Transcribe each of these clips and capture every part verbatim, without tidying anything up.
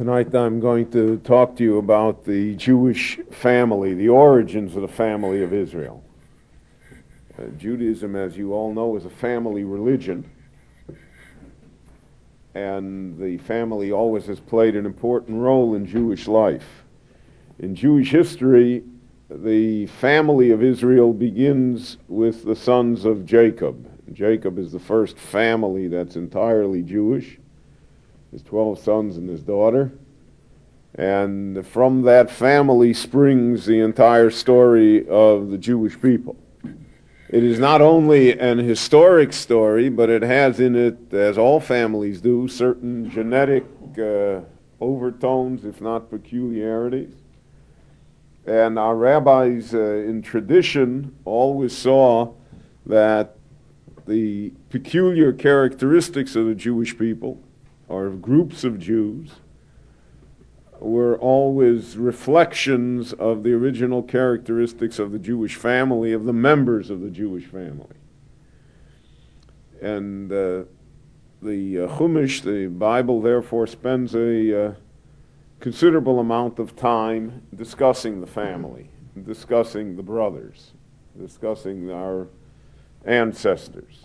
Tonight I'm going to talk to you about the Jewish family, the origins of the family of Israel. Uh, Judaism, as you all know, is a family religion, and the family always has played an important role in Jewish life. In Jewish history, the family of Israel begins with the sons of Jacob. Jacob is the first family that's entirely Jewish. His twelve sons and his daughter. And from that family springs the entire story of the Jewish people. It is not only an historic story, but it has in it, as all families do, certain genetic uh, overtones, if not peculiarities. And our rabbis uh, in tradition always saw that the peculiar characteristics of the Jewish people, or groups of Jews, were always reflections of the original characteristics of the Jewish family, of the members of the Jewish family. And uh, the uh, Chumash, the Bible, therefore, spends a uh, considerable amount of time discussing the family, discussing the brothers, discussing our ancestors.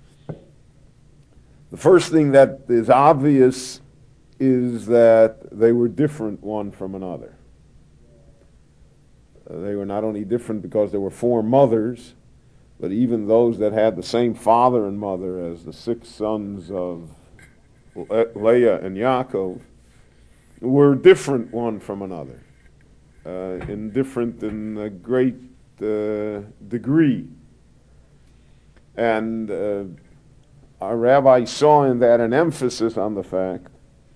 The first thing that is obvious is that they were different one from another. Uh, they were not only different because there were four mothers, but even those that had the same father and mother as the six sons of Le- Leah and Yaakov were different one from another, uh, and different in a great uh, degree. And uh, our rabbi saw in that an emphasis on the fact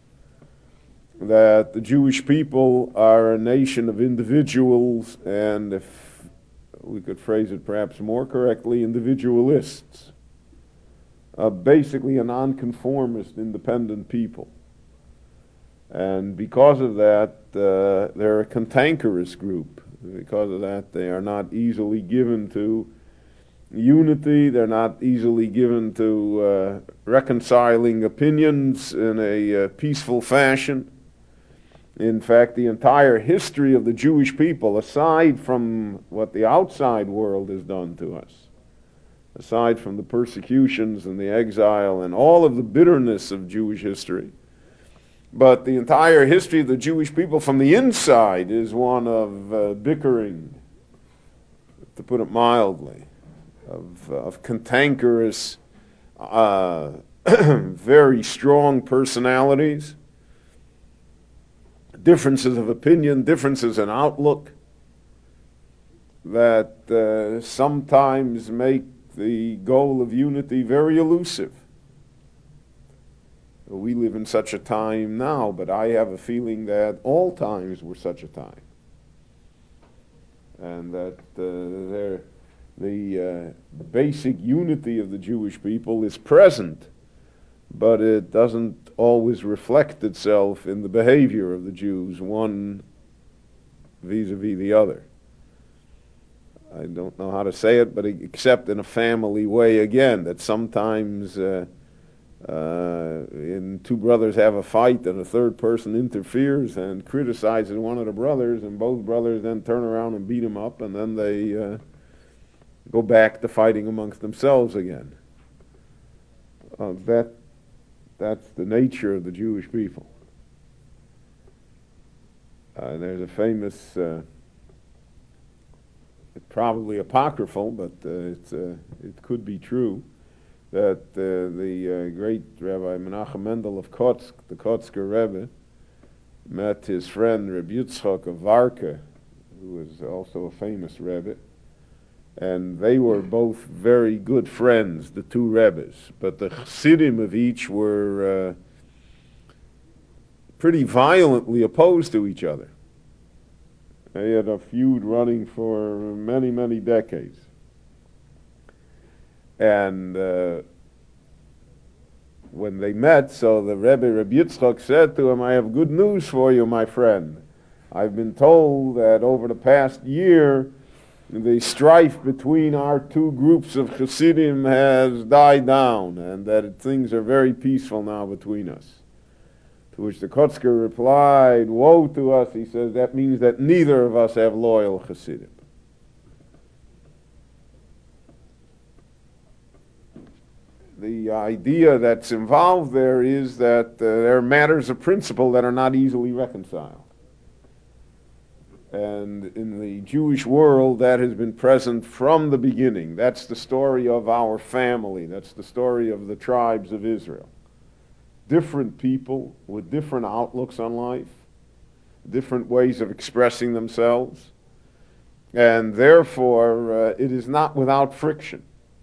that the Jewish people are a nation of individuals, and if we could phrase it perhaps more correctly, individualists. Uh, basically a nonconformist, independent people. And because of that, uh, they're a cantankerous group. Because of that, they are not easily given to unity. They're not easily given to uh, reconciling opinions in a uh, peaceful fashion. In fact, the entire history of the Jewish people, aside from what the outside world has done to us, aside from the persecutions and the exile and all of the bitterness of Jewish history, but the entire history of the Jewish people from the inside is one of uh, bickering, to put it mildly, of, of cantankerous, uh, very strong personalities, differences of opinion, differences in outlook that uh, sometimes make the goal of unity very elusive. We live in such a time now, but I have a feeling that all times were such a time. And that uh, there, the uh, basic unity of the Jewish people is present, but it doesn't always reflect itself in the behavior of the Jews, one vis-a-vis the other. I don't know how to say it, but except in a family way again, that sometimes uh, uh, in two brothers have a fight and a third person interferes and criticizes one of the brothers, and both brothers then turn around and beat him up, and then they uh, go back to fighting amongst themselves again. Uh, that That's the nature of the Jewish people. Uh, there's a famous, uh, it's probably apocryphal, but uh, it's, uh, it could be true, that uh, the uh, great Rabbi Menachem Mendel of Kotsk, the Kotsker Rebbe, met his friend Reb Yitzchak of Varka, who was also a famous Rebbe, and they were both very good friends, the two Rebbes. But the Chassidim of each were uh, pretty violently opposed to each other. They had a feud running for many, many decades. And uh, when they met, so the Rebbe, Reb Yitzchak, said to him, "I have good news for you, my friend. I've been told that over the past year, the strife between our two groups of Chassidim has died down, and that things are very peaceful now between us." To which the Kotzker replied, woe to us, he says, that means that neither of us have loyal Hasidim. The idea that's involved there is that uh, there are matters of principle that are not easily reconciled. And in the Jewish world, that has been present from the beginning. That's the story of our family. That's the story of the tribes of Israel. Different people with different outlooks on life, different ways of expressing themselves, and therefore uh, it is not without friction.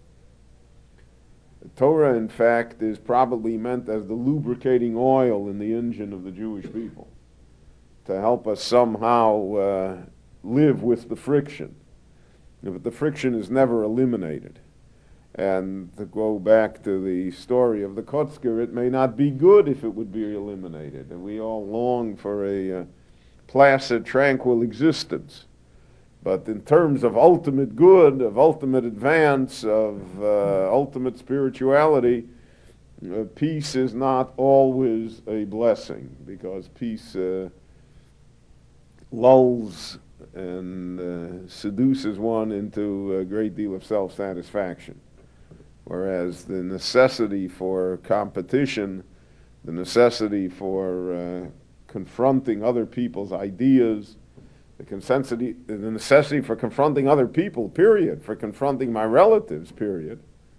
The Torah, in fact, is probably meant as the lubricating oil in the engine of the Jewish people, to help us somehow uh, live with the friction. But the friction is never eliminated. And to go back to the story of the Kotzker, it may not be good if it would be eliminated. And we all long for a uh, placid, tranquil existence. But in terms of ultimate good, of ultimate advance, of uh, ultimate spirituality, uh, peace is not always a blessing, because peace uh, lulls and uh, seduces one into a great deal of self-satisfaction. Whereas the necessity for competition, the necessity for uh, confronting other people's ideas, the necessity, the necessity for confronting other people, period, for confronting my relatives, period,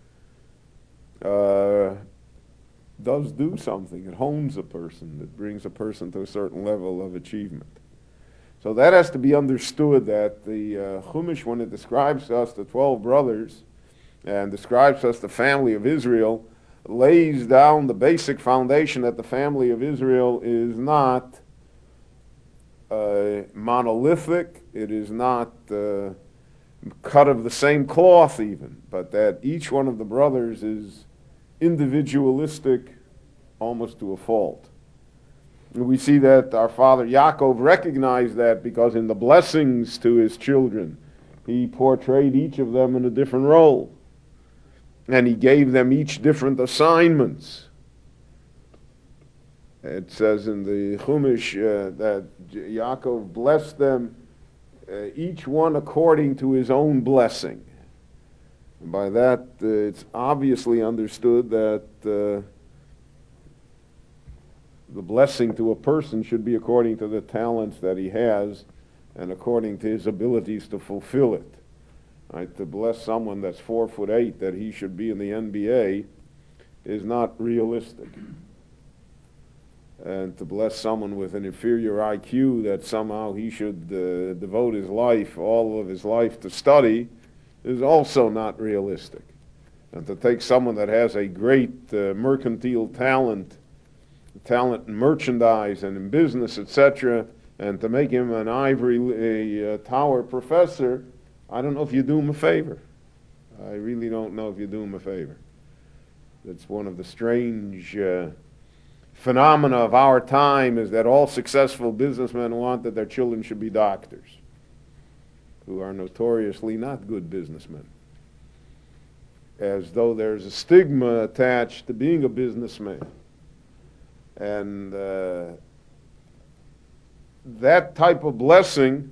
uh, does do something. It hones a person. It brings a person to a certain level of achievement. So that has to be understood, that the uh, Chumash, when it describes to us the twelve brothers and describes to us the family of Israel, lays down the basic foundation that the family of Israel is not uh, monolithic, it is not uh, cut of the same cloth even, but that each one of the brothers is individualistic almost to a fault. And we see that our father Yaakov recognized that, because in the blessings to his children, he portrayed each of them in a different role. And he gave them each different assignments. It says in the Chumash uh, that Yaakov blessed them, uh, each one according to his own blessing. And by that, uh, it's obviously understood that uh, the blessing to a person should be according to the talents that he has and according to his abilities to fulfill it. Right? To bless someone that's four foot eight that he should be in the N B A is not realistic. And to bless someone with an inferior I Q that somehow he should uh, devote his life, all of his life, to study is also not realistic. And to take someone that has a great uh, mercantile talent, talent in merchandise and in business, et cetera, and to make him an ivory a, a tower professor, I don't know if you do him a favor. I really don't know if you do him a favor. It's one of the strange uh, phenomena of our time, is that all successful businessmen want that their children should be doctors, who are notoriously not good businessmen. As though there's a stigma attached to being a businessman. And uh, that type of blessing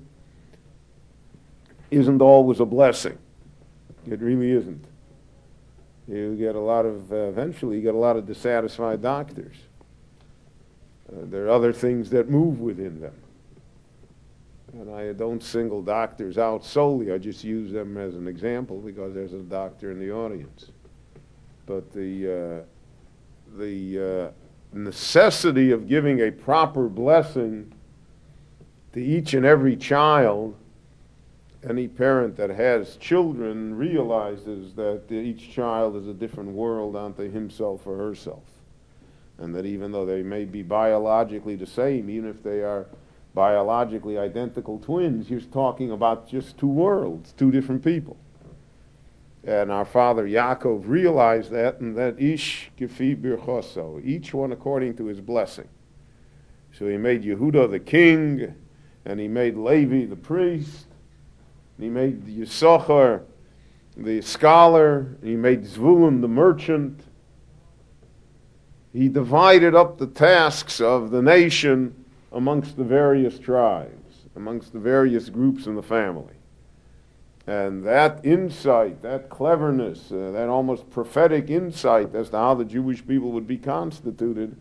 isn't always a blessing. It really isn't. You get a lot of, uh, eventually you get a lot of dissatisfied doctors. Uh, there are other things that move within them. And I don't single doctors out solely, I just use them as an example because there's a doctor in the audience. But the, uh, the uh, necessity of giving a proper blessing to each and every child, any parent that has children realizes that each child is a different world unto himself or herself. And that even though they may be biologically the same, even if they are biologically identical twins, you're talking about just two worlds, two different people. And our father Yaakov realized that, and that ish kefi birchoso, each one according to his blessing. So he made Yehuda the king, and he made Levi the priest, and he made Yisachar the scholar, and he made Zvulun the merchant. he divided up the tasks of the nation amongst the various tribes, amongst the various groups in the family. And that insight, that cleverness, uh, that almost prophetic insight as to how the Jewish people would be constituted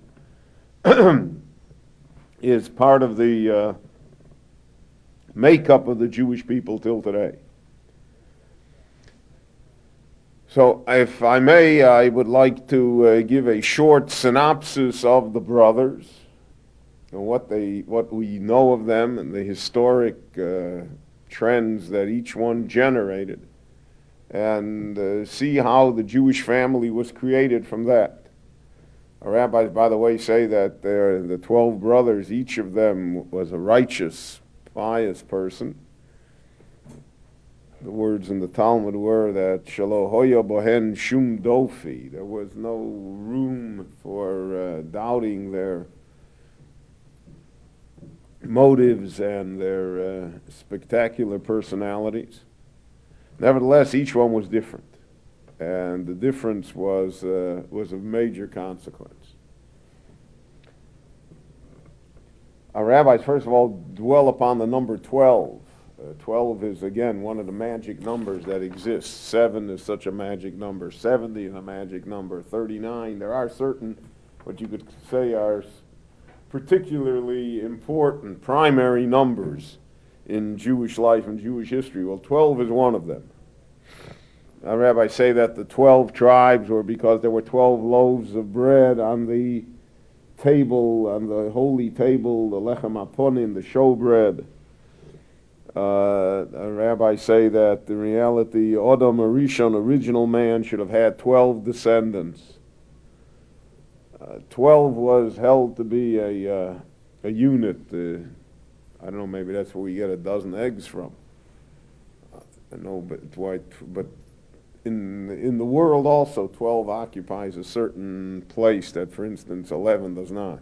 is part of the uh, makeup of the Jewish people till today. So, if I may, I would like to uh, give a short synopsis of the brothers and what they, what we know of them, and the historic uh, trends that each one generated, and uh, see how the Jewish family was created from that. Our rabbis, by the way, say that the twelve brothers, each of them was a righteous, pious person. The words in the Talmud were that Shelo hoya bohen shum dofi. There was no room for uh, doubting their motives and their uh, spectacular personalities. Nevertheless, each one was different, and the difference was uh, was of major consequence. Our rabbis, first of all, dwell upon the number twelve. Uh, twelve is, again, one of the magic numbers that exists. Seven is such a magic number. seventy is a magic number. thirty-nine. There are certain, what you could say are particularly important primary numbers in Jewish life and Jewish history. Well, twelve is one of them. Our rabbis say that the twelve tribes were because there were twelve loaves of bread on the table, on the holy table, the lechem aponim, the showbread. Uh, the rabbis say that in reality, Adam Arishon, original man, should have had twelve descendants. Uh, twelve was held to be a uh, a unit. Uh, I don't know, maybe that's where we get a dozen eggs from. I know, but it's why, but in in the world also, twelve occupies a certain place that, for instance, eleven does not.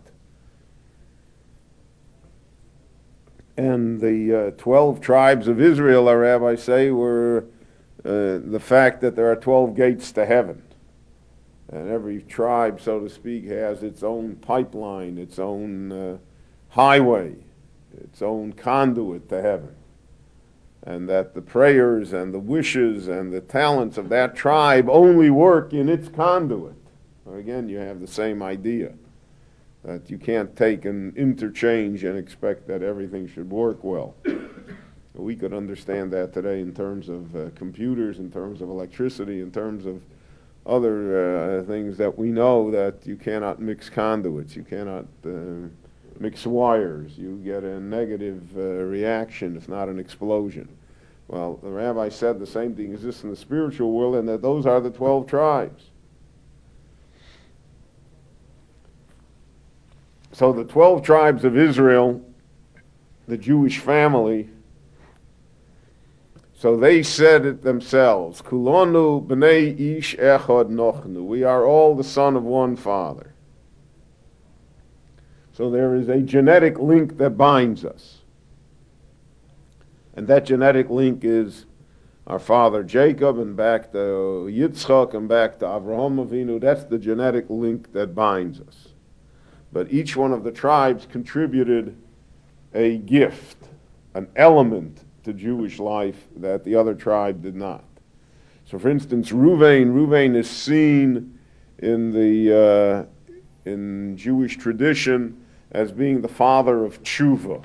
And the uh, twelve tribes of Israel, our rabbis say, were uh, the fact that there are twelve gates to heaven. And every tribe, so to speak, has its own pipeline, its own uh, highway, its own conduit to heaven. And that the prayers and the wishes and the talents of that tribe only work in its conduit. Again, you have the same idea, that you can't take an interchange and expect that everything should work well. We could understand that today in terms of uh, computers, in terms of electricity, in terms of other uh, things that we know, that you cannot mix conduits, you cannot uh, mix wires, you get a negative uh, reaction, if not an explosion. Well, the rabbi said the same thing exists in the spiritual world, and that those are the twelve tribes. So the twelve tribes of Israel, the Jewish family, so they said it themselves, Kulonu b'nei ish echad nochnu. We are all the son of one father. So there is a genetic link that binds us. And that genetic link is our father Jacob, and back to Yitzchak, and back to Avraham Avinu. That's the genetic link that binds us. But each one of the tribes contributed a gift, an element to Jewish life that the other tribe did not. So, for instance, Ruvain, Ruvain is seen in the uh, in Jewish tradition as being the father of tshuva,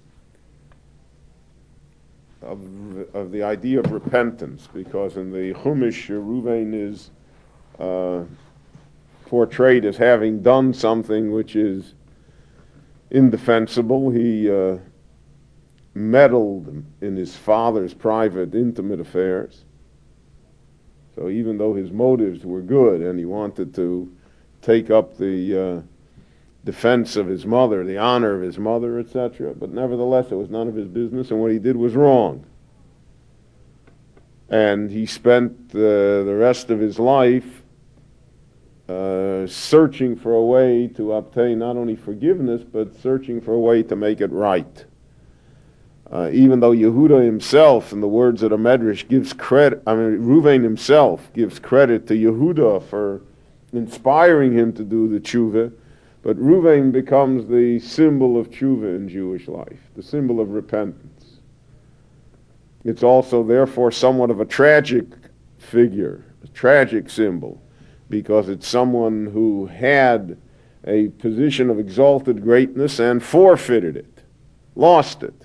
of of the idea of repentance, because in the Chumash, Ruvain is uh, portrayed as having done something which is indefensible. He uh, meddled in his father's private, intimate affairs. So even though his motives were good and he wanted to take up the uh, defense of his mother, the honor of his mother, et cetera, but nevertheless it was none of his business, and what he did was wrong. And he spent uh, the rest of his life uh, searching for a way to obtain not only forgiveness, but searching for a way to make it right. Uh, even though Yehuda himself, in the words of the Medrash, gives credit, I mean, Ruvain himself gives credit to Yehuda for inspiring him to do the tshuva, but Reuven becomes the symbol of tshuva in Jewish life, the symbol of repentance. It's also, therefore, somewhat of a tragic figure, a tragic symbol, because it's someone who had a position of exalted greatness and forfeited it, lost it.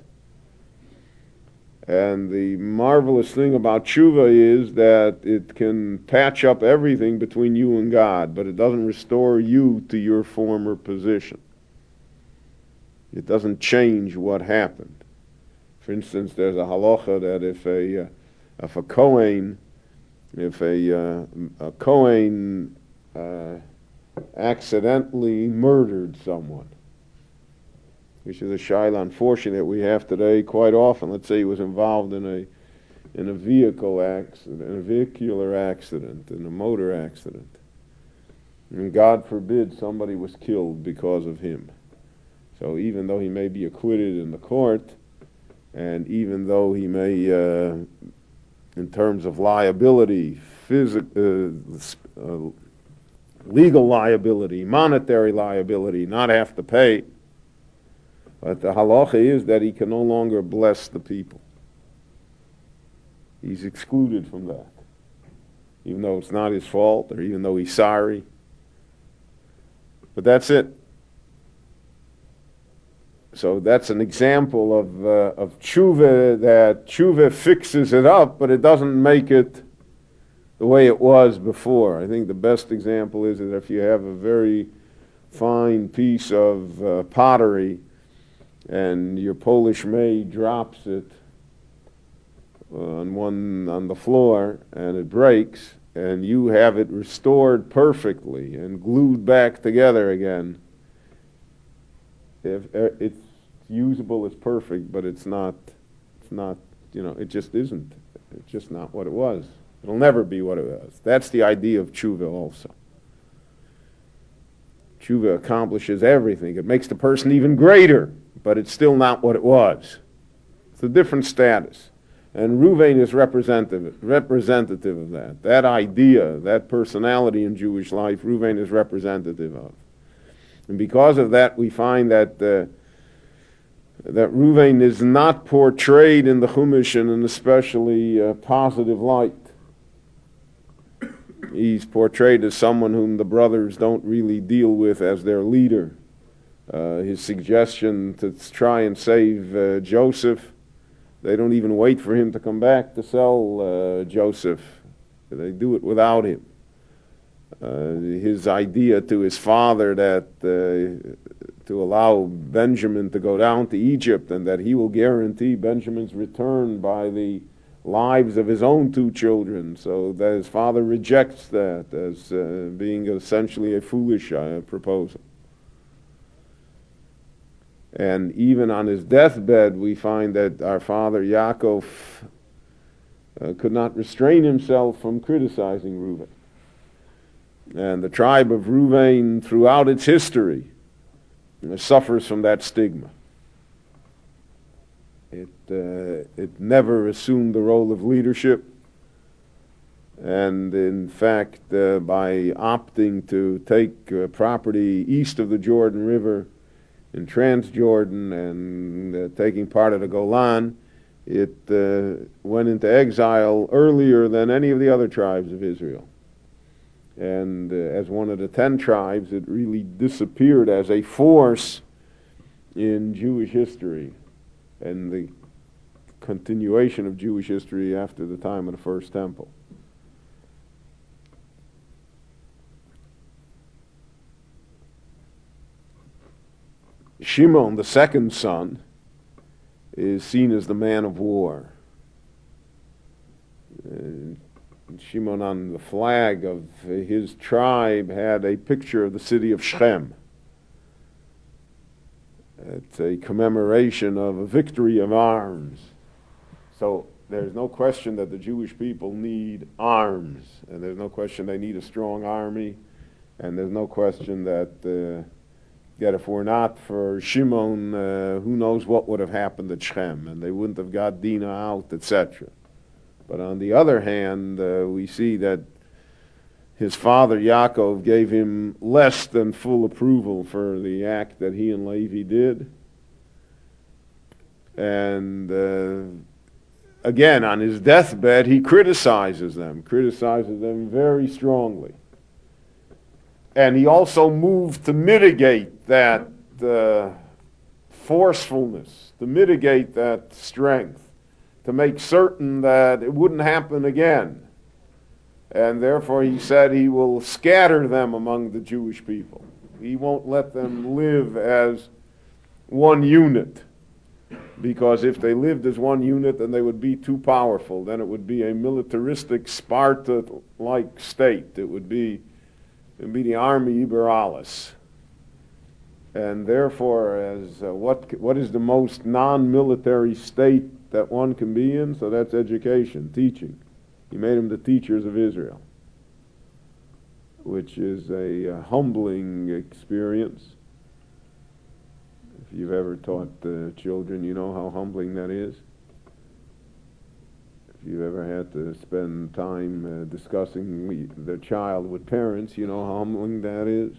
And the marvelous thing about tshuva is that it can patch up everything between you and God, but it doesn't restore you to your former position. It doesn't change what happened. For instance, there's a halacha that if a uh, if a Kohen, if a uh, a Kohen uh, accidentally murdered someone, which is a shaila, unfortunately, that we have today quite often. Let's say he was involved in a in a vehicle accident, in a vehicular accident, in a motor accident, and God forbid somebody was killed because of him. So even though he may be acquitted in the court, and even though he may, uh, in terms of liability, physical, uh, uh, legal liability, monetary liability, not have to pay. But the halacha is that he can no longer bless the people. He's excluded from that, even though it's not his fault, or even though he's sorry. But that's it. So that's an example of uh, of tshuva, that tshuva fixes it up, but it doesn't make it the way it was before. I think the best example is that if you have a very fine piece of uh, pottery, and your Polish maid drops it on one on the floor, and it breaks, and you have it restored perfectly and glued back together again. If uh, it's usable, it's perfect, but it's not. It's not. You know, it just isn't. It's just not what it was. It'll never be what it was. That's the idea of tshuva also. Tshuva accomplishes everything. It makes the person even greater, but it's still not what it was. It's a different status. And Reuven is representative, representative of that. That idea, that personality in Jewish life, Reuven is representative of. And because of that, we find that uh, that Reuven is not portrayed in the Chumash in an especially uh, positive light. He's portrayed as someone whom the brothers don't really deal with as their leader. Uh, his suggestion to try and save uh, Joseph, they don't even wait for him to come back to sell uh, Joseph. They do it without him. Uh, his idea to his father that uh, to allow Benjamin to go down to Egypt and that he will guarantee Benjamin's return by the lives of his own two children, so that his father rejects that as uh, being essentially a foolish uh, proposal. And even on his deathbed, we find that our father Yaakov uh, could not restrain himself from criticizing Reuven. And the tribe of Reuven, throughout its history, uh, suffers from that stigma. It uh, it never assumed the role of leadership, and in fact, uh, by opting to take uh, property east of the Jordan River in Transjordan and uh, taking part of the Golan, it uh, went into exile earlier than any of the other tribes of Israel. And uh, as one of the ten tribes, it really disappeared as a force in Jewish history and the continuation of Jewish history after the time of the First Temple. Shimon, the second son, is seen as the man of war. Uh, Shimon, on the flag of his tribe, had a picture of the city of Shechem. It's a commemoration of a victory of arms. So there's no question that the Jewish people need arms, and there's no question they need a strong army, and there's no question that uh, that if we're not for Shimon, uh, who knows what would have happened at Shechem, and they wouldn't have got Dinah out, et cetera. But on the other hand, uh, we see that his father Yaakov gave him less than full approval for the act that he and Levi did. And uh, again, on his deathbed, he criticizes them, criticizes them very strongly. And he also moved to mitigate that uh, forcefulness, to mitigate that strength, to make certain that it wouldn't happen again. And therefore he said he will scatter them among the Jewish people. He won't let them live as one unit. Because if they lived as one unit, then they would be too powerful. Then it would be a militaristic, Sparta-like state. It would be, it would be the army Iberalis. And therefore, as uh, what what is the most non-military state that one can be in? So that's education, teaching. He made them the teachers of Israel, which is a uh, humbling experience. If you've ever taught uh, children, you know how humbling that is. If you've ever had to spend time uh, discussing their child with parents, you know how humbling that is.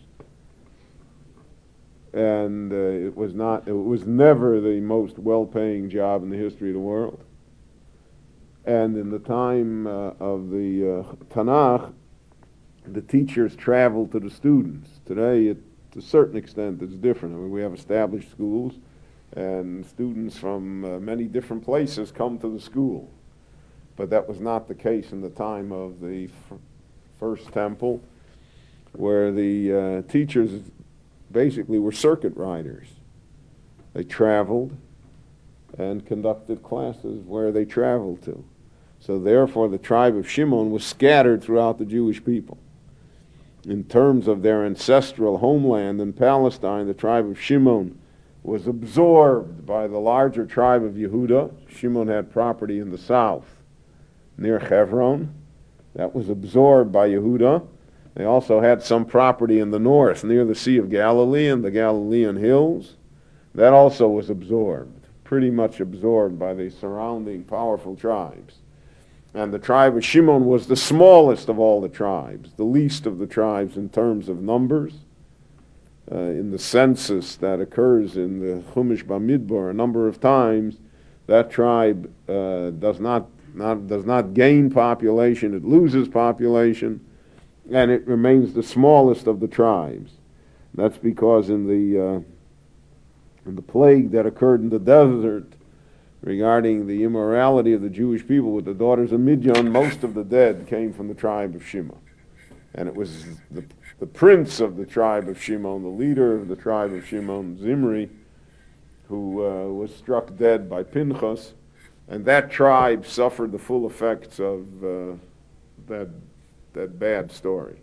And uh, it was not, it was never the most well-paying job in the history of the world. And in the time uh, of the uh, Tanakh, the teachers traveled to the students. Today, it, to a certain extent, it's different. I mean, we have established schools, and students from uh, many different places come to the school. But that was not the case in the time of the f- first temple, where the uh, teachers basically were circuit riders. They traveled and conducted classes where they traveled to. So therefore the tribe of Shimon was scattered throughout the Jewish people. In terms of their ancestral homeland in Palestine, the tribe of Shimon was absorbed by the larger tribe of Yehuda. Shimon had property in the south near Hebron. That was absorbed by Yehuda. They also had some property in the north near the Sea of Galilee and the Galilean hills. That also was absorbed, pretty much absorbed by the surrounding powerful tribes. And the tribe of Shimon was the smallest of all the tribes, the least of the tribes in terms of numbers. Uh, in the census that occurs in the Chumash Bamidbar a number of times, that tribe uh, does not, not does not gain population, it loses population, and it remains the smallest of the tribes. That's because in the uh, in the plague that occurred in the desert regarding the immorality of the Jewish people with the daughters of Midian, most of the dead came from the tribe of Shimon. And it was the, the prince of the tribe of Shimon, the leader of the tribe of Shimon, Zimri, who uh, was struck dead by Pinchas, and that tribe suffered the full effects of uh, that, that bad story.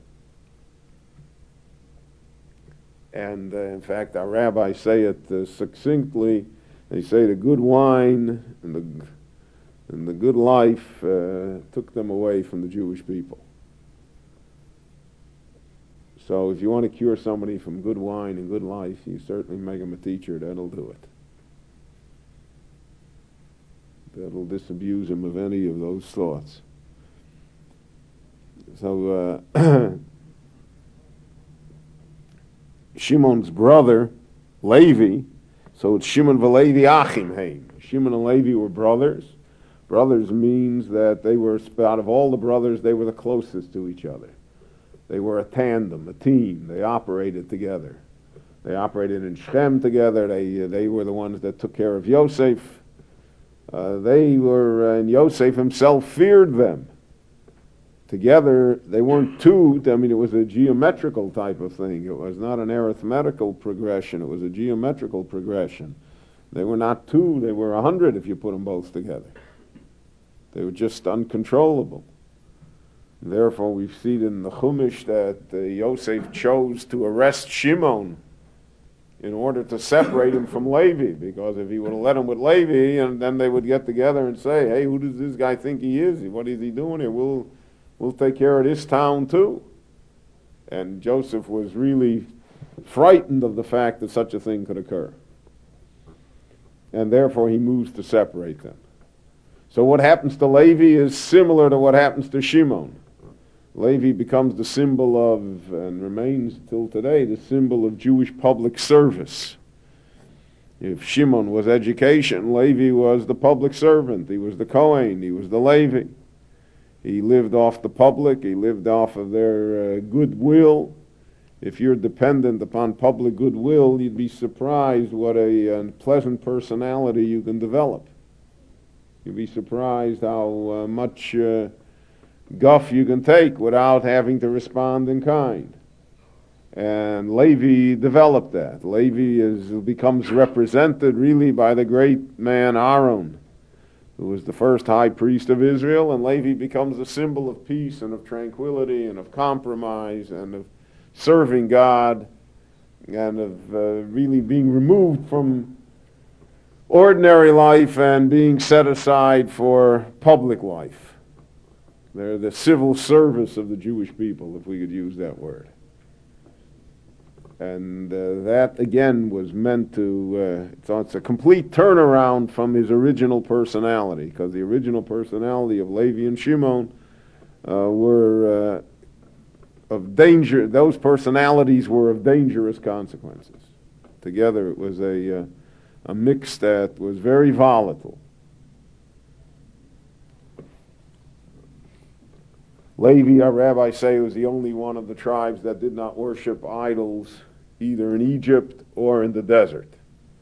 And uh, in fact, our rabbis say it uh, succinctly. They say the good wine and the, and the good life uh, took them away from the Jewish people. So if you want to cure somebody from good wine and good life, you certainly make them a teacher. That'll do it. That'll disabuse him of any of those thoughts. So uh, Shimon's brother, Levi, so it's Shimon v'Levi Achim Heim. Shimon and Levi were brothers. Brothers means that they were, out of all the brothers, they were the closest to each other. They were a tandem, a team. They operated together. They operated in Shechem together. They uh, they were the ones that took care of Yosef. Uh, they were, uh, and Yosef himself feared them. Together, they weren't two. I mean, it was a geometrical type of thing. It was not an arithmetical progression. It was a geometrical progression. They were not two. They were a hundred if you put them both together. They were just uncontrollable. Therefore, we've seen in the Chumash that uh, Yosef chose to arrest Shimon in order to separate him from Levi, because if he would have let him with Levi, and then they would get together and say, hey, who does this guy think he is? What is he doing here? We'll, we'll take care of this town too. And Joseph was really frightened of the fact that such a thing could occur. And therefore he moves to separate them. So what happens to Levi is similar to what happens to Shimon. Levi becomes the symbol of, and remains till today, the symbol of Jewish public service. If Shimon was education, Levi was the public servant. He was the Kohen. He was the Levi. He lived off the public. He lived off of their uh, goodwill. If you're dependent upon public goodwill, you'd be surprised what a, a pleasant personality you can develop. You'd be surprised how uh, much uh, guff you can take without having to respond in kind. And Levi developed that. Levi is, becomes represented really by the great man Aaron, who was the first high priest of Israel, and Levi becomes a symbol of peace and of tranquility and of compromise and of serving God and of uh, really being removed from ordinary life and being set aside for public life. They're the civil service of the Jewish people, if we could use that word. And uh, that, again, was meant to, uh, it's, it's a complete turnaround from his original personality, because the original personality of Levi and Shimon uh, were uh, of danger, those personalities were of dangerous consequences. Together it was a, uh, a mix that was very volatile. Levi, our rabbis say, was the only one of the tribes that did not worship idols either in Egypt or in the desert.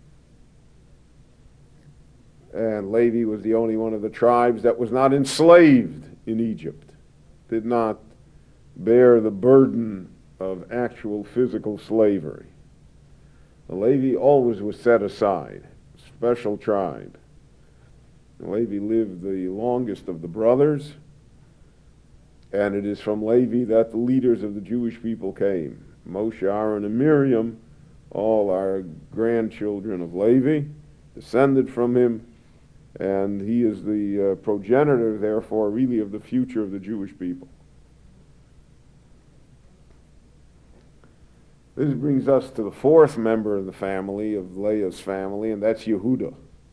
And Levi was the only one of the tribes that was not enslaved in Egypt, did not bear the burden of actual physical slavery. The Levi always was set aside, special tribe. The Levi lived the longest of the brothers, and it is from Levi that the leaders of the Jewish people came. Moshe, Aaron, and Miriam, all are grandchildren of Levi, descended from him, and he is the uh, progenitor, therefore, really of the future of the Jewish people. This brings us to the fourth member of the family, of Leah's family, and that's Yehuda,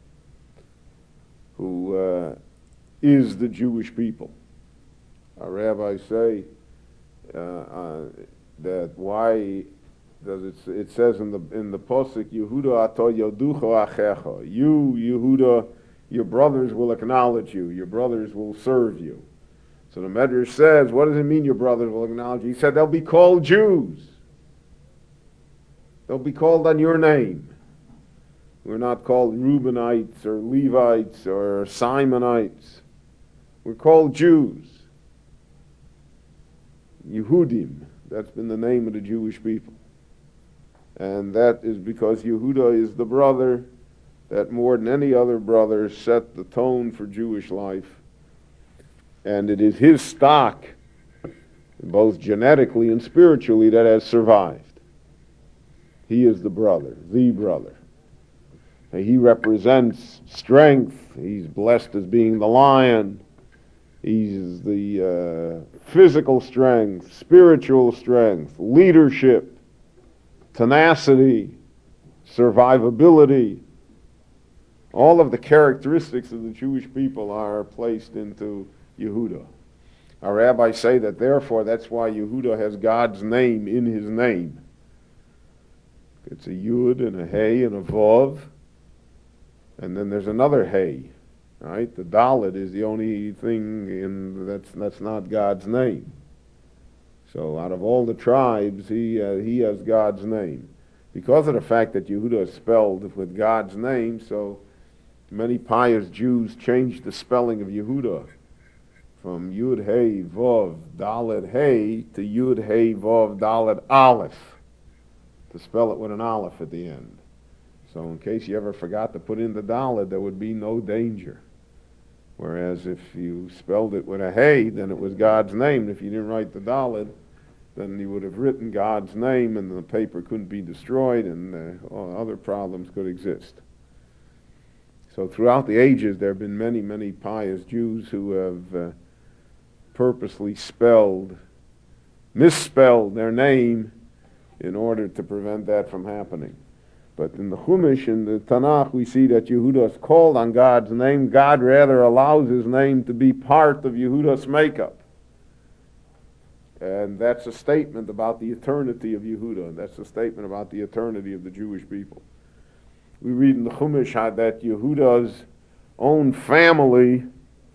who uh, is the Jewish people. Our rabbis say uh, uh, that why does it? It says in the in the pasuk, Yehuda ato yoducho achecha. You, Yehuda, your brothers will acknowledge you. Your brothers will serve you. So the Medrash says, what does it mean? Your brothers will acknowledge you? He said they'll be called Jews. They'll be called on your name. We're not called Reubenites or Levites or Simonites. We're called Jews. Yehudim, that's been the name of the Jewish people. And that is because Yehuda is the brother that more than any other brother set the tone for Jewish life. And it is his stock, both genetically and spiritually, that has survived. He is the brother, the brother. And he represents strength. He's blessed as being the lion. He's the uh, physical strength, spiritual strength, leadership, tenacity, survivability. All of the characteristics of the Jewish people are placed into Yehuda. Our rabbis say that therefore that's why Yehuda has God's name in his name. It's a Yud and a Hey and a Vav. And then there's another Hey. Right? The Dalet is the only thing in that's that's not God's name. So out of all the tribes, he uh, he has God's name. Because of the fact that Yehuda is spelled with God's name, so many pious Jews changed the spelling of Yehuda from Yud Hey Vav Dalet Hey to Yud Hey Vav Dalet Aleph, to spell it with an Aleph at the end. So in case you ever forgot to put in the Dalet, there would be no danger. Whereas if you spelled it with a Hey, then it was God's name. If you didn't write the Dalet, then you would have written God's name and the paper couldn't be destroyed, and uh, other problems could exist. So throughout the ages, there have been many, many pious Jews who have uh, purposely spelled, misspelled their name in order to prevent that from happening. But in the Chumash, in the Tanakh, we see that Yehuda is called on God's name. God rather allows his name to be part of Yehuda's makeup. And that's a statement about the eternity of Yehuda, and that's a statement about the eternity of the Jewish people. We read in the Chumash that Yehuda's own family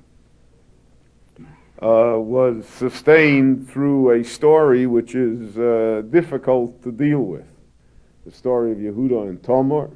uh, was sustained through a story which is uh, difficult to deal with. The story of Yehuda and Tamar.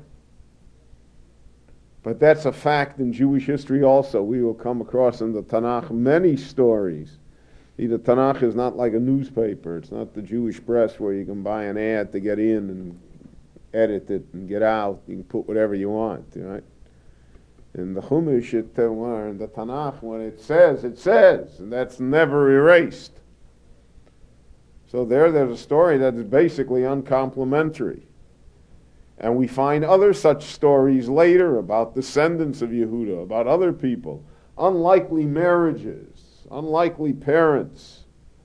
But that's a fact in Jewish history also. We will come across in the Tanakh many stories. See, the Tanakh is not like a newspaper. It's not the Jewish press where you can buy an ad to get in and edit it and get out. You can put whatever you want, right? In the Chumash, it, uh, in the Tanakh, when it says, it says, and that's never erased. So there, there's a story that is basically uncomplimentary. And we find other such stories later about descendants of Yehuda, about other people, unlikely marriages, unlikely parents.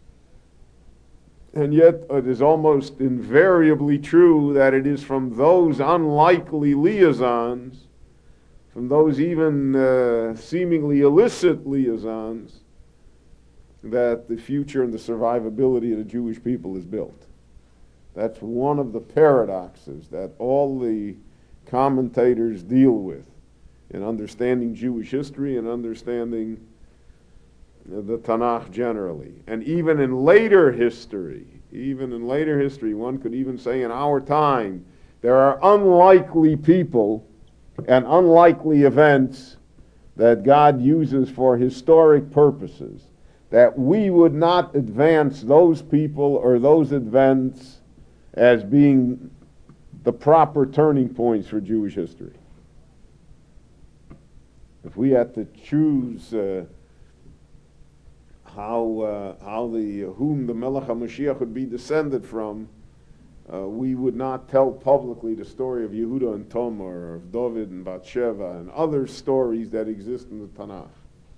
And yet it is almost invariably true that it is from those unlikely liaisons, from those even uh, seemingly illicit liaisons, that the future and the survivability of the Jewish people is built. That's one of the paradoxes that all the commentators deal with in understanding Jewish history and understanding the Tanakh generally. And even in later history, even in later history, one could even say in our time, there are unlikely people and unlikely events that God uses for historic purposes, that we would not advance those people or those events as being the proper turning points for Jewish history. If we had to choose uh, how uh, how the whom the Melech HaMashiach would be descended from, uh, we would not tell publicly the story of Yehuda and Tamar, or of David and Bathsheba, and other stories that exist in the Tanakh.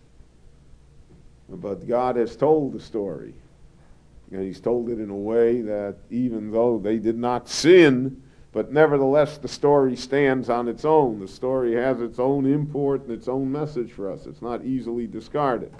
But God has told the story. And he's told it in a way that even though they did not sin, but nevertheless the story stands on its own. The story has its own import and its own message for us. It's not easily discarded.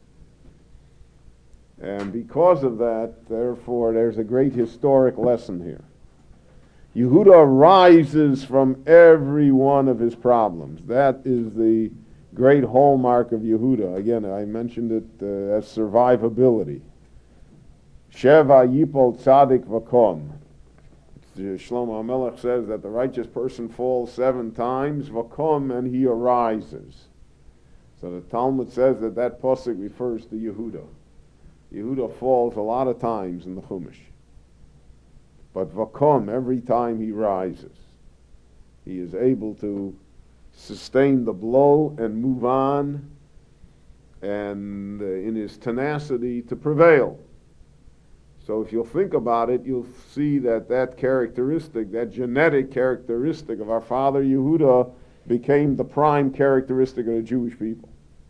And because of that, therefore, there's a great historic lesson here. Yehuda rises from every one of his problems. That is the great hallmark of Yehuda. Again, I mentioned it uh, as survivability. Sheva yipol tzadik vakom. Shlomo HaMelech says that the righteous person falls seven times, vakom, and he arises. So the Talmud says that that pasuk refers to Yehuda. Yehuda falls a lot of times in the Chumash. But vakom, every time he rises, he is able to sustain the blow and move on, and uh, in his tenacity to prevail. So if you'll think about it, you'll see that that characteristic, that genetic characteristic of our father Yehuda, became the prime characteristic of the Jewish people.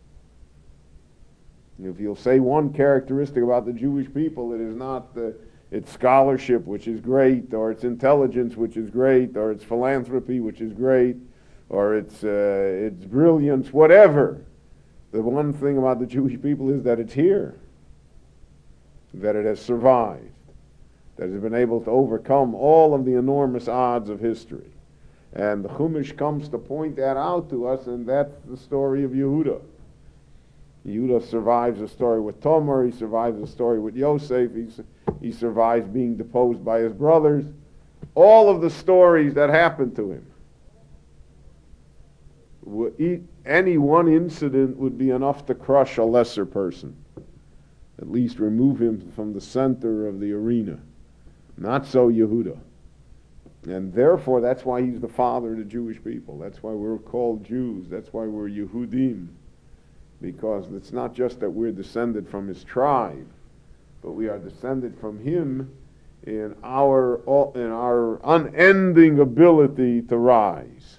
If you'll say one characteristic about the Jewish people, it is not the, its scholarship, which is great, or its intelligence, which is great, or its philanthropy, which is great, or its uh, its brilliance, whatever. The one thing about the Jewish people is that it's here, that it has survived, that it has been able to overcome all of the enormous odds of history. And the Chumash comes to point that out to us, and that's the story of Yehuda. Yehuda survives the story with Tamar, he survives the story with Yosef, he, he survives being deposed by his brothers. All of the stories that happened to him, any one incident would be enough to crush a lesser person, at least remove him from the center of the arena. Not so Yehuda. And therefore, that's why he's the father of the Jewish people. That's why we're called Jews. That's why we're Yehudim. Because it's not just that we're descended from his tribe, but we are descended from him in our in our unending ability to rise.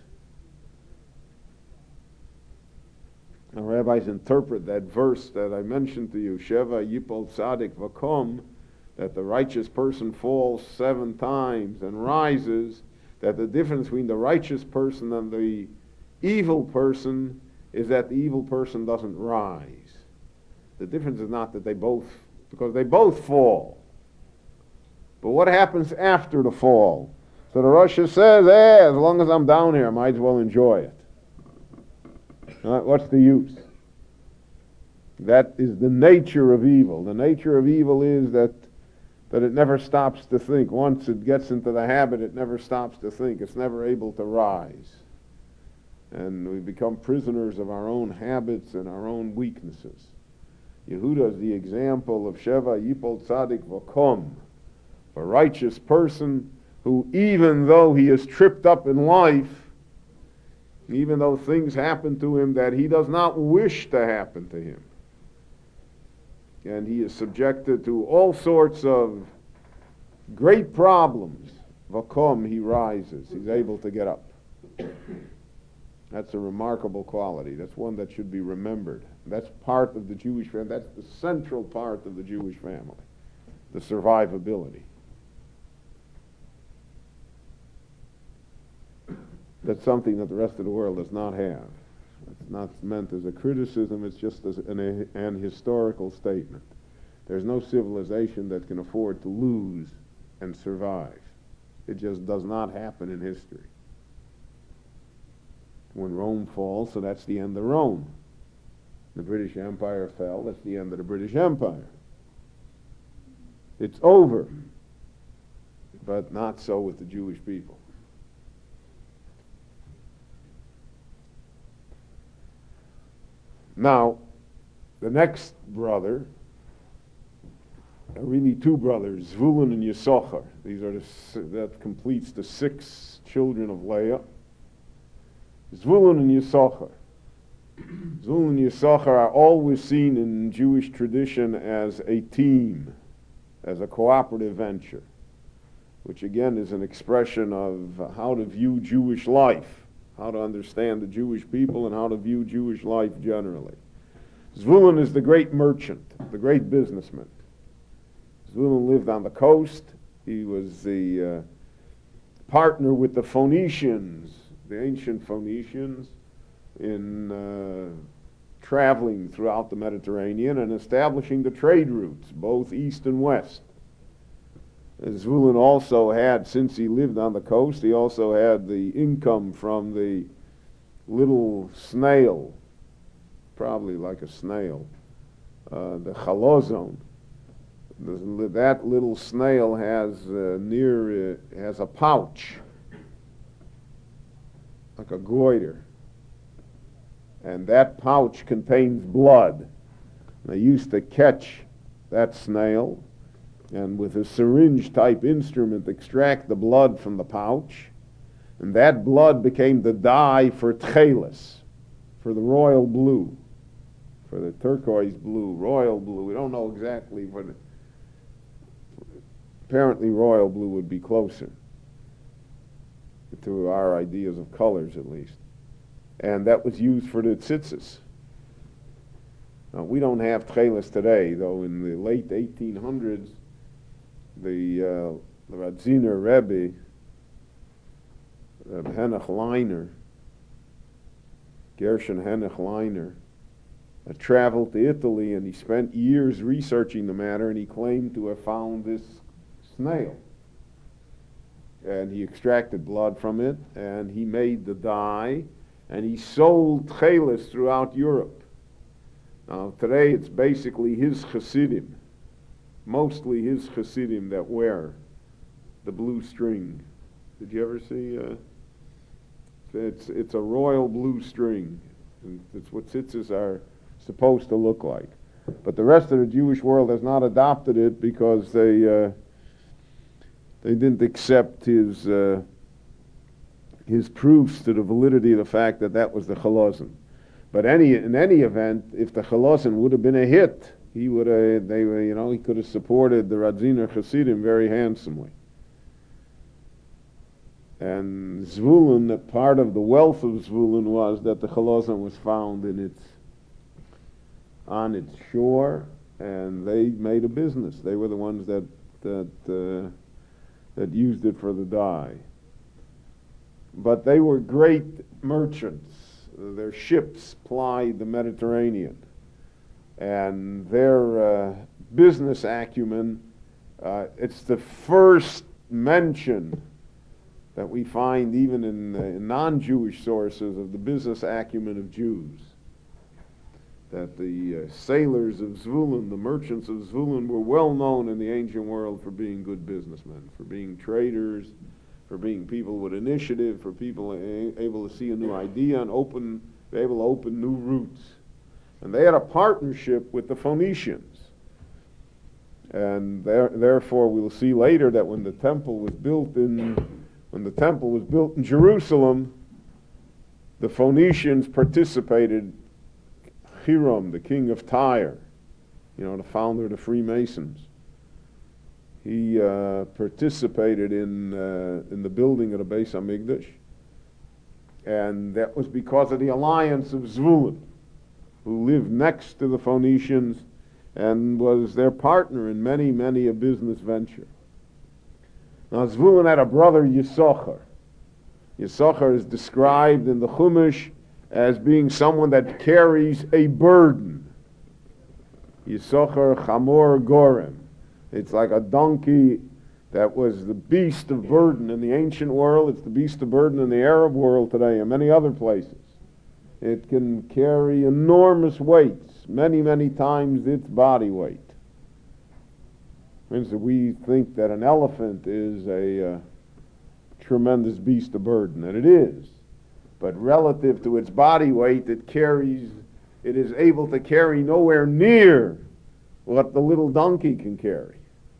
The rabbis interpret that verse that I mentioned to you, Sheva Yipol Tzadik Vakom, that the righteous person falls seven times and rises, that the difference between the righteous person and the evil person is that the evil person doesn't rise. The difference is not that they both because they both fall. But what happens after the fall? So the Rasha says, eh, as long as I'm down here, I might as well enjoy it. Uh, what's the use? That is the nature of evil. The nature of evil is that that it never stops to think. Once it gets into the habit, it never stops to think. It's never able to rise. And we become prisoners of our own habits and our own weaknesses. Yehuda is the example of Sheva Yipol Tzadik Vakom, a righteous person who, even though he is tripped up in life, even though things happen to him that he does not wish to happen to him, and he is subjected to all sorts of great problems, Vakom, he rises. He's able to get up. That's a remarkable quality. That's one that should be remembered. That's part of the Jewish family. That's the central part of the Jewish family, the survivability. That's something that the rest of the world does not have. It's not meant as a criticism, it's just as an, an historical statement. There's no civilization that can afford to lose and survive. It just does not happen in history. When Rome falls, so that's the end of Rome. The British Empire fell, that's the end of the British Empire. It's over. But not so with the Jewish people. Now, the next brother, are really two brothers, Zvulun and Yisachar. These are the, that completes the six children of Leah. Zvulun and Yisachar. Zvulun and Yisachar are always seen in Jewish tradition as a team, as a cooperative venture, which again is an expression of how to view Jewish life, how to understand the Jewish people, and how to view Jewish life generally. Zvulun is the great merchant, the great businessman. Zvulun lived on the coast. He was the uh, partner with the Phoenicians, the ancient Phoenicians, in uh, traveling throughout the Mediterranean and establishing the trade routes, both east and west. And Zvulun also had, since he lived on the coast, he also had the income from the little snail, probably like a snail, uh, the chalozon. The, that little snail has uh, near uh, has a pouch, like a goiter, and that pouch contains blood. They used to catch that snail and with a syringe-type instrument extract the blood from the pouch, and that blood became the dye for tchelis, for the royal blue, for the turquoise blue, royal blue. We don't know exactly what. Apparently royal blue would be closer to our ideas of colors, at least. And that was used for the tzitzis. Now, we don't have tchelis today, though in the late eighteen hundreds, the, uh, the Radziner Rebbe, uh, Henoch Leiner, Gershon Henoch Leiner, uh, traveled to Italy, and he spent years researching the matter, and he claimed to have found this snail. And he extracted blood from it, and he made the dye, and he sold tchelis throughout Europe. Now, today it's basically his Hasidim, mostly his Hasidim that wear the blue string. Did you ever see? Uh, it's it's a royal blue string. And it's what tzitzis are supposed to look like. But the rest of the Jewish world has not adopted it because they uh, they didn't accept his uh, his proofs to the validity of the fact that that was the chalazon. But any in any event, if the chalazon would have been a hit, he would have, they were, you know, he could have supported the Radziner Hasidim very handsomely. And Zvulun, that part of the wealth of Zvulun was that the chalazon was found in its, on its shore, and they made a business. They were the ones that that uh, that used it for the dye. But they were great merchants. Their ships plied the Mediterranean. And their uh, business acumen. Uh, it's the first mention that we find even in, uh, in non-Jewish sources of the business acumen of Jews. That the uh, sailors of Zvulun, the merchants of Zvulun, were well known in the ancient world for being good businessmen, for being traders, for being people with initiative, for people a- able to see a new idea and open, be able to open new routes. And they had a partnership with the Phoenicians. And there, therefore, we'll see later that when the temple was built in, when the temple was built in Jerusalem, the Phoenicians participated. Hiram, the king of Tyre, you know, the founder of the Freemasons, he uh, participated in uh, in the building of the Beis Hamikdash, and that was because of the alliance of Zvulun, who lived next to the Phoenicians and was their partner in many, many a business venture. Now, Zvulun had a brother, Yisachar. Yisachar is described in the Chumash as being someone that carries a burden. Yisachar Chamor Gorem. It's like a donkey that was the beast of burden in the ancient world. It's the beast of burden in the Arab world today and many other places. It can carry enormous weights, many, many times its body weight. For instance, we think that an elephant is a uh, tremendous beast of burden, and it is. But relative to its body weight, it carries, it is able to carry nowhere near what the little donkey can carry.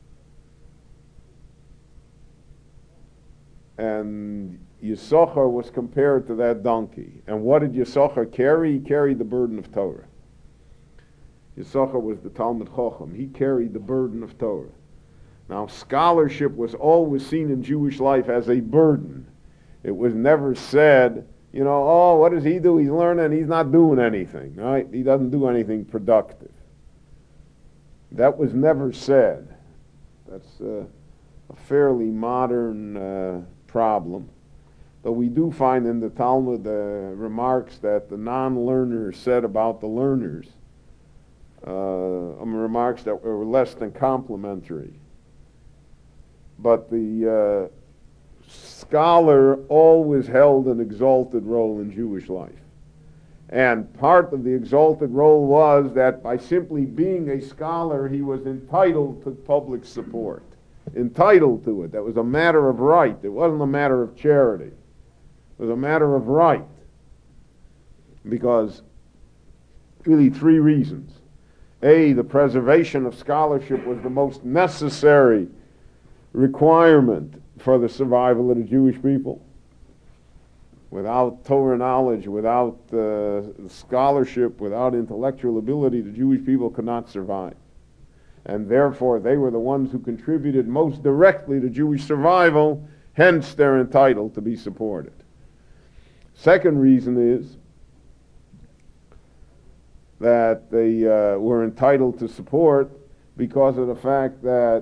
And Yisachar was compared to that donkey. And what did Yisachar carry? He carried the burden of Torah. Yisachar was the Talmud Chacham. He carried the burden of Torah. Now, scholarship was always seen in Jewish life as a burden. It was never said, you know, oh, what does he do? He's learning, he's not doing anything, right? He doesn't do anything productive. That was never said. That's uh, a fairly modern uh, problem. But we do find in the Talmud uh, remarks that the non-learners said about the learners, uh, remarks that were less than complimentary. But the uh, scholar always held an exalted role in Jewish life. And part of the exalted role was that by simply being a scholar, he was entitled to public support. Entitled to it. That was a matter of right. It wasn't a matter of charity. It was a matter of right. Because really three reasons. A, the preservation of scholarship was the most necessary requirement for the survival of the Jewish people. Without Torah knowledge, without uh, scholarship, without intellectual ability, the Jewish people could not survive. And therefore, they were the ones who contributed most directly to Jewish survival, hence they're entitled to be supported. Second reason is that they uh, were entitled to support because of the fact that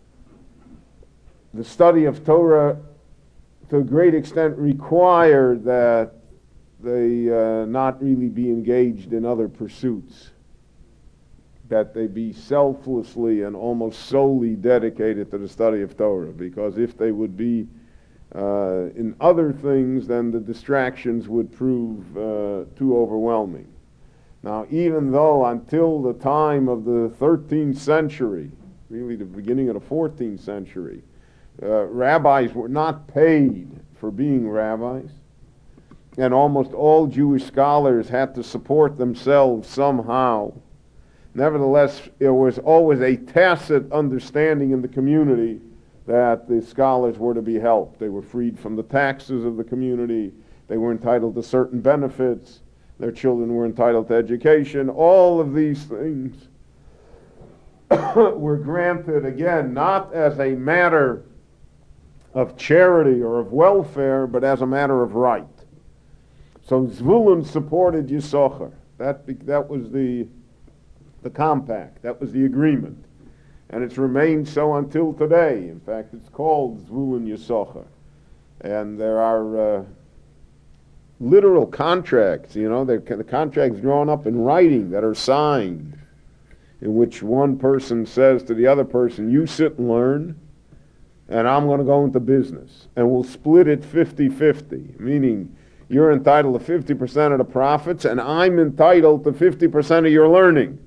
the study of Torah to a great extent required that they uh, not really be engaged in other pursuits, that they be selflessly and almost solely dedicated to the study of Torah, because if they would be uh, in other things, then the distractions would prove uh, too overwhelming. Now, even though until the time of the thirteenth century, really the beginning of the fourteenth century, uh, rabbis were not paid for being rabbis, and almost all Jewish scholars had to support themselves somehow. Nevertheless, there was always a tacit understanding in the community that the scholars were to be helped. They were freed from the taxes of the community. They were entitled to certain benefits. Their children were entitled to education. All of these things were granted, again, not as a matter of charity or of welfare, but as a matter of right. So Zvulun supported Yisachar. That, that was the, the compact. That was the agreement. And it's remained so until today. In fact, it's called Zvulun Yisachar. And there are uh, literal contracts, you know, the contracts drawn up in writing that are signed. in which one person says to the other person, you sit and learn, and I'm going to go into business. And we'll split it fifty-fifty, meaning you're entitled to fifty percent of the profits, and I'm entitled to fifty percent of your learning.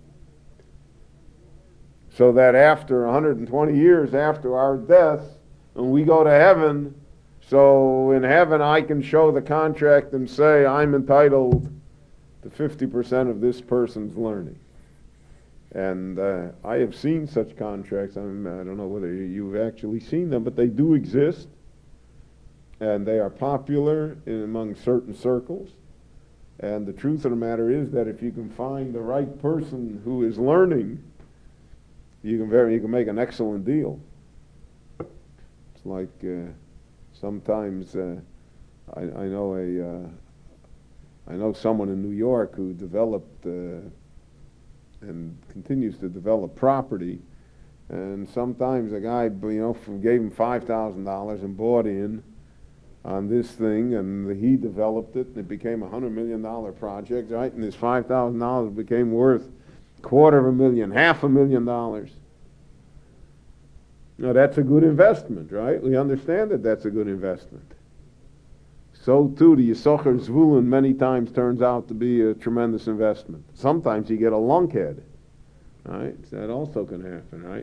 So that after one hundred twenty years after our death, when we go to heaven, so in heaven I can show the contract and say I'm entitled to fifty percent of this person's learning. And uh, I have seen such contracts. I, mean, I don't know whether you've actually seen them, but they do exist. And they are popular in, among certain circles. And the truth of the matter is that if you can find the right person who is learning, you can very you can make an excellent deal. It's like uh, sometimes uh, I, I know a uh, I know someone in New York who developed uh, and continues to develop property, and sometimes a guy you know gave him five thousand dollars and bought in on this thing, and he developed it, and it became a hundred million dollar project, right? And his five thousand dollars became worth a quarter of a million, half a million dollars. Now that's a good investment, right? We understand that that's a good investment. So too, the Yisachar Zvulun many times turns out to be a tremendous investment. Sometimes you get a lunkhead, right? That also can happen, right?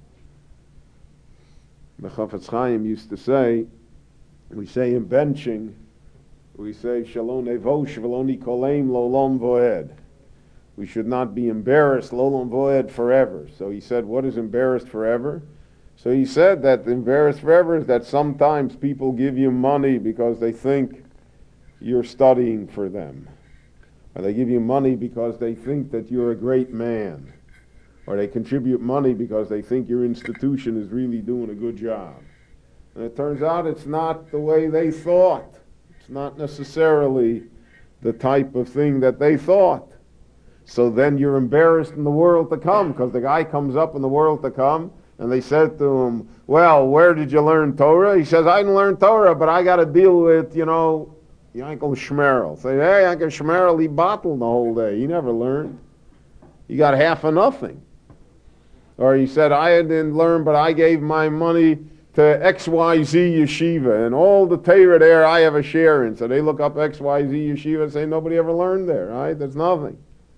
The Chafetz Chaim used to say, we say in benching, we say, Shalom Evosh Veloni Kolem Lolom Voed. We should not be embarrassed, Lolom Voed, forever. So he said, what is embarrassed forever? So he said that embarrassed forever is that sometimes people give you money because they think you're studying for them. Or they give you money because they think that you're a great man. Or they contribute money because they think your institution is really doing a good job. And it turns out it's not the way they thought. It's not necessarily the type of thing that they thought. So then you're embarrassed in the world to come, because the guy comes up in the world to come, and they said to him, well, where did you learn Torah? He says, I didn't learn Torah, but I got to deal with, you know, Yankel Shmerel. Say, hey, Yankel Shmerel, he bottled the whole day. He never learned. He got half of nothing. Or he said, I didn't learn, but I gave my money to X Y Z Yeshiva, and all the Torah there I have a share in. So they look up X Y Z Yeshiva and say, nobody ever learned there, right? There's nothing.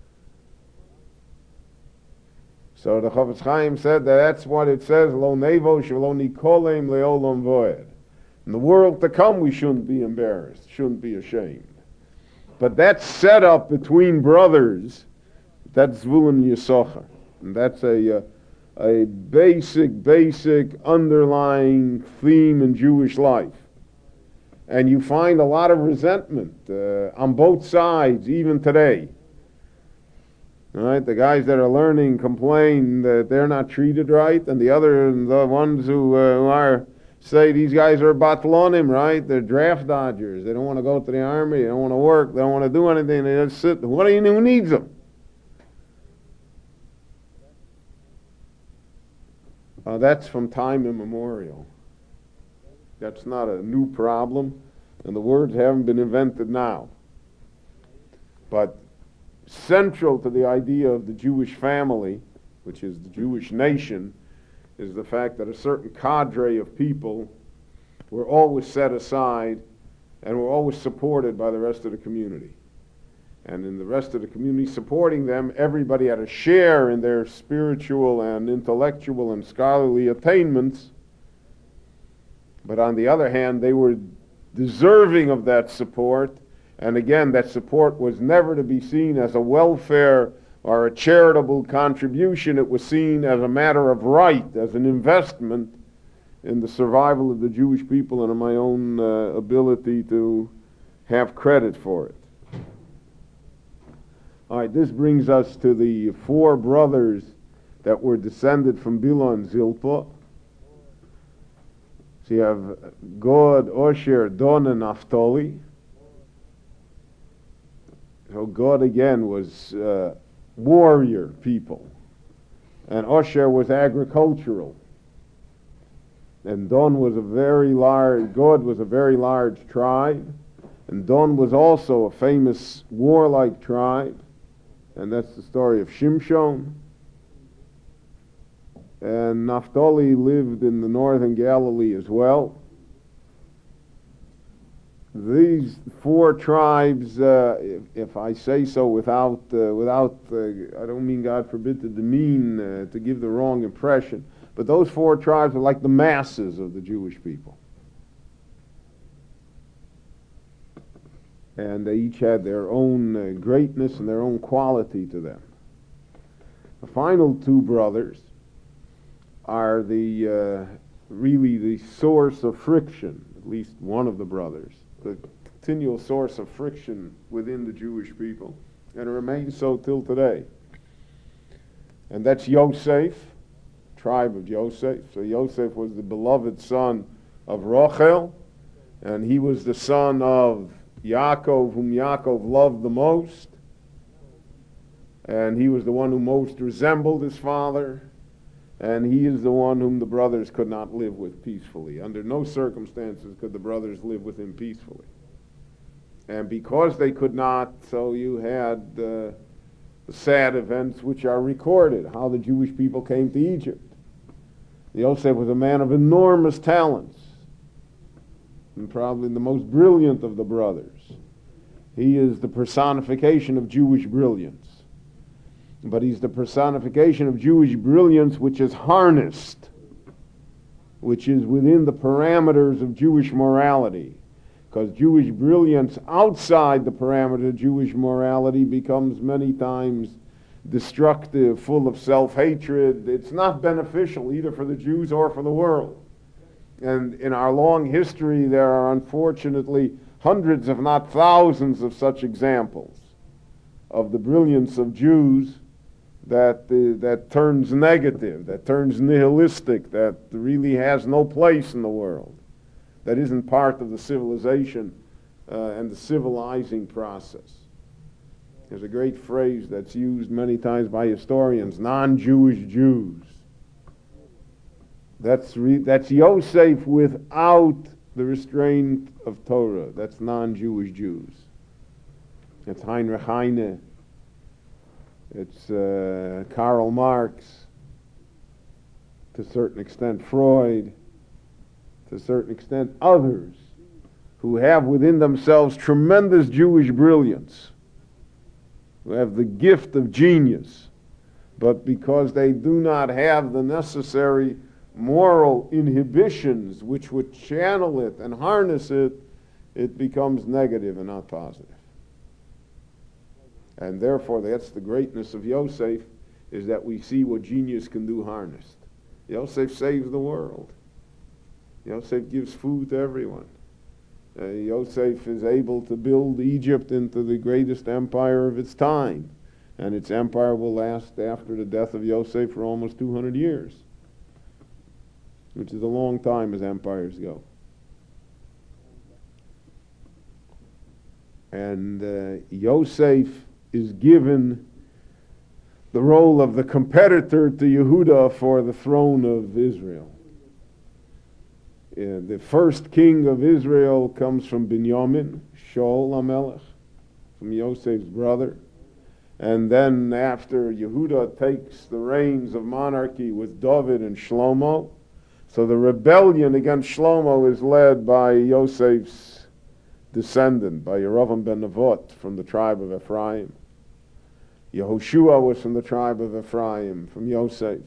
So the Chafetz Chaim said that that's what it says, Lo nevo shelo nikolem leolam voed. In the world to come, we shouldn't be embarrassed, shouldn't be ashamed. But that set up between brothers, that's Zvulun Yisachar. And that's a, uh, a basic, basic underlying theme in Jewish life. And you find a lot of resentment uh, on both sides, even today. All right, the guys that are learning complain that they're not treated right, and the other, the ones who, uh, who are, say these guys are batlonim, right? They're draft dodgers. They don't want to go to the army. They don't want to work. They don't want to do anything. They just sit. What do you know? Who needs them? Uh, that's from time immemorial. That's not a new problem, and the words haven't been invented now. But central to the idea of the Jewish family, which is the Jewish nation, is the fact that a certain cadre of people were always set aside and were always supported by the rest of the community. And in the rest of the community supporting them, everybody had a share in their spiritual and intellectual and scholarly attainments. But on the other hand, they were deserving of that support. And again, that support was never to be seen as a welfare or a charitable contribution. It was seen as a matter of right, as an investment in the survival of the Jewish people and in my own uh, ability to have credit for it. All right, this brings us to the four brothers that were descended from Bilhah and Zilpah. So you have Gad, Osher, Don, and Naphtali. So Gad again was uh, warrior people, and Osher was agricultural, and Don was a very large. Gad was a very large tribe, and Don was also a famous warlike tribe, and that's the story of Shimshon. and Naphtali lived in the northern Galilee as well. These four tribes, uh, if, if I say so without, uh, without uh, I don't mean, God forbid, to demean, uh, to give the wrong impression, but those four tribes are like the masses of the Jewish people. And they each had their own uh, greatness and their own quality to them. The final two brothers are the uh, really the source of friction, at least one of the brothers, the continual source of friction within the Jewish people, and it remains so till today. And that's Yosef, tribe of Yosef. So Yosef was the beloved son of Rachel, and he was the son of Yaakov, whom Yaakov loved the most, and he was the one who most resembled his father, and he is the one whom the brothers could not live with peacefully. Under no circumstances could the brothers live with him peacefully. And because they could not, so you had uh, the sad events which are recorded, how the Jewish people came to Egypt. Yosef was a man of enormous talents, and probably the most brilliant of the brothers. He is the personification of Jewish brilliance. But he's the personification of Jewish brilliance which is harnessed, which is within the parameters of Jewish morality. Because Jewish brilliance outside the parameter of Jewish morality becomes many times destructive, full of self-hatred. It's not beneficial either for the Jews or for the world. And in our long history, there are unfortunately hundreds, if not thousands, of such examples of the brilliance of Jews that uh, that turns negative, that turns nihilistic, that really has no place in the world, that isn't part of the civilization uh, and the civilizing process. There's a great phrase that's used many times by historians, non-Jewish Jews. That's re- that's Yosef without the restraint of Torah. That's non-Jewish Jews. It's Heinrich Heine. It's uh, Karl Marx. To a certain extent, Freud. To a certain extent, others who have within themselves tremendous Jewish brilliance, who have the gift of genius, but because they do not have the necessary moral inhibitions which would channel it and harness it, it becomes negative and not positive. And therefore, that's the greatness of Yosef, is that we see what genius can do harnessed. Yosef saves the world. Yosef gives food to everyone. Uh, Yosef is able to build Egypt into the greatest empire of its time. And its empire will last after the death of Yosef for almost two hundred years, which is a long time as empires go. And uh, Yosef is given the role of the competitor to Yehuda for the throne of Israel. Uh, the first king of Israel comes from Binyamin, Shaul HaMelech, from Yosef's brother. And then after Yehuda takes the reins of monarchy with David and Shlomo, so the rebellion against Shlomo is led by Yosef's descendant, by Yerovam ben Nevat from the tribe of Ephraim. Yehoshua was from the tribe of Ephraim, from Yosef.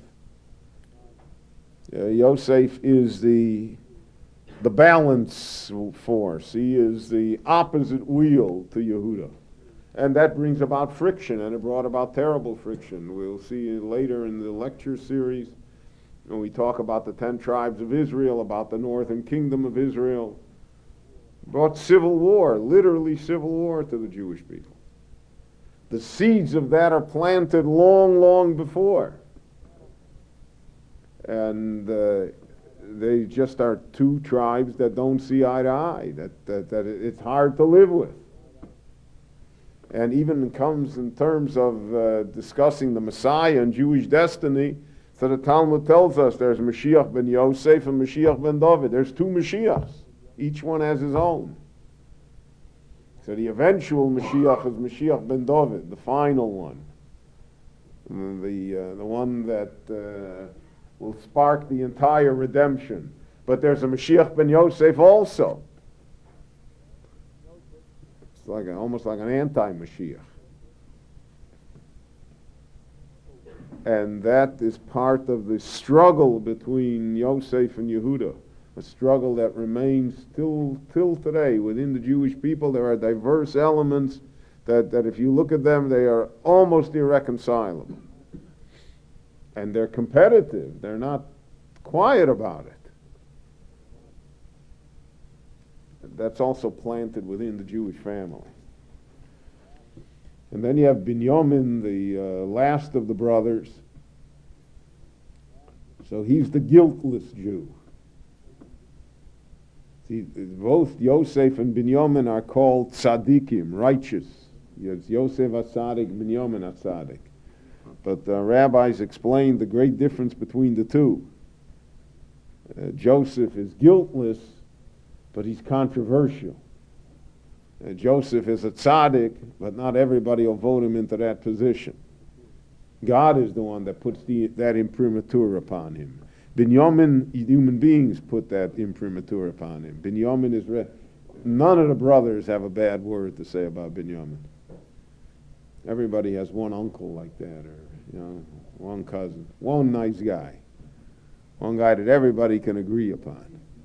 Uh, Yosef is the the balance force. He is the opposite wheel to Yehuda. And that brings about friction, and it brought about terrible friction. We'll see later in the lecture series when we talk about the ten tribes of Israel, about the northern kingdom of Israel. Brought civil war, literally civil war to the Jewish people. The seeds of that are planted long, long before. And uh, they just are two tribes that don't see eye to eye, that, that, that it's hard to live with. And even comes in terms of uh, discussing the Messiah and Jewish destiny. So the Talmud tells us there's Mashiach ben Yosef and Mashiach ben David. There's two Mashiachs. Each one has his own. So the eventual Mashiach is Mashiach ben David, the final one. The, uh, the one that uh, will spark the entire redemption. But there's a Mashiach ben Yosef also. It's like a, almost like an anti-Mashiach. And that is part of the struggle between Yosef and Yehuda, a struggle that remains till till today. Within the Jewish people, there are diverse elements that, that if you look at them, they are almost irreconcilable. And they're competitive. They're not quiet about it. That's also planted within the Jewish family. And then you have Binyamin, the uh, last of the brothers. So he's the guiltless Jew. See, both Yosef and Binyamin are called tzaddikim, righteous. It's Yosef HaTzadik, Binyamin HaTzadik. But the rabbis explained the great difference between the two. Uh, Joseph is guiltless, but he's controversial. Uh, Joseph is a tzaddik, but not everybody will vote him into that position. God is the one that puts the, that imprimatur upon him. Binyamin, human beings put that imprimatur upon him. Binyamin is... Re- None of the brothers have a bad word to say about Binyamin. Everybody has one uncle like that, or you know, one cousin, one nice guy, one guy that everybody can agree upon.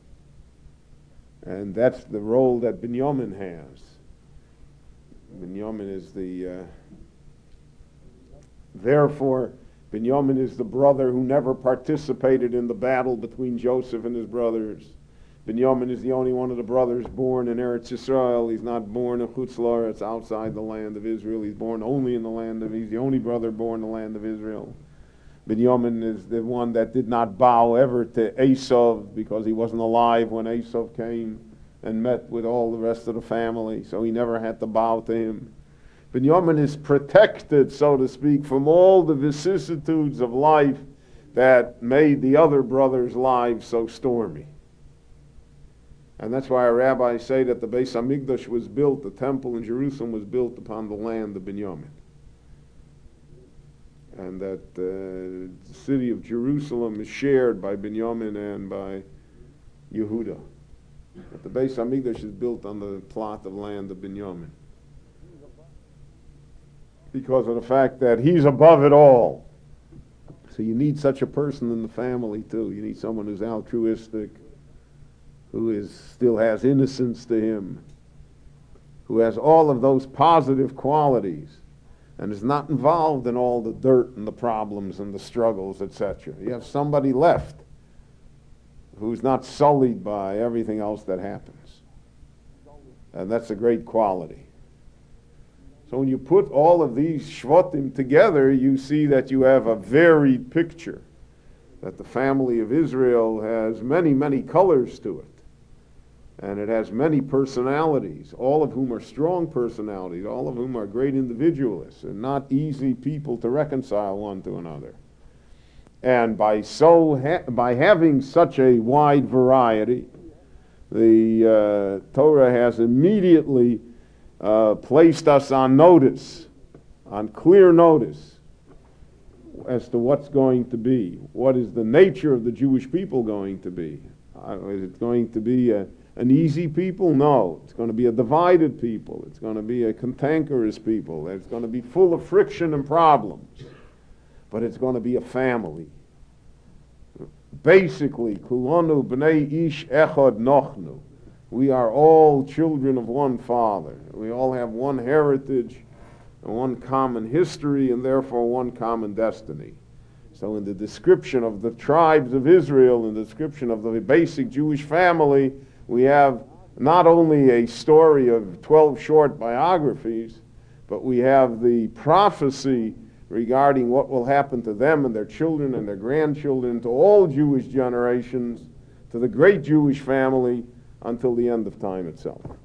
And that's the role that Binyamin has. Binyamin is the, uh, therefore, Binyamin is the brother who never participated in the battle between Joseph and his brothers. Binyamin is the only one of the brothers born in Eretz Yisrael. He's not born in Chutz La'aretz, outside the land of Israel. He's born only in the land of, he's the only brother born in the land of Israel. Binyamin is the one that did not bow ever to Esav because he wasn't alive when Esav came and met with all the rest of the family, so he never had to bow to him. Binyamin is protected, so to speak, from all the vicissitudes of life that made the other brothers' lives so stormy. And that's why our rabbis say that the Beis Hamikdash was built, the temple in Jerusalem was built upon the land of Binyamin. And that uh, the city of Jerusalem is shared by Binyamin and by Yehuda. But the Beis Hamikdash is built on the plot of land of Binyamin. Because of the fact that he's above it all. So you need such a person in the family too. You need someone who's altruistic, who is still has innocence to him, who has all of those positive qualities, and is not involved in all the dirt and the problems and the struggles, et cetera. You have somebody left who's not sullied by everything else that happens. And that's a great quality. So when you put all of these shvatim together, you see that you have a varied picture, that the family of Israel has many, many colors to it. And it has many personalities, all of whom are strong personalities, all of whom are great individualists, and not easy people to reconcile one to another. And by so ha- by having such a wide variety, the uh, Torah has immediately uh, placed us on notice, on clear notice, as to what's going to be. What is the nature of the Jewish people going to be? Uh, is it going to be a An easy people? No. It's going to be a divided people. It's going to be a cantankerous people. It's going to be full of friction and problems. But it's going to be a family. Basically, kulanu b'nei ish echad nochnu. We are all children of one father. We all have one heritage and one common history and therefore one common destiny. So in the description of the tribes of Israel, in the description of the basic Jewish family, we have not only a story of twelve short biographies, but we have the prophecy regarding what will happen to them and their children and their grandchildren, to all Jewish generations, to the great Jewish family, until the end of time itself.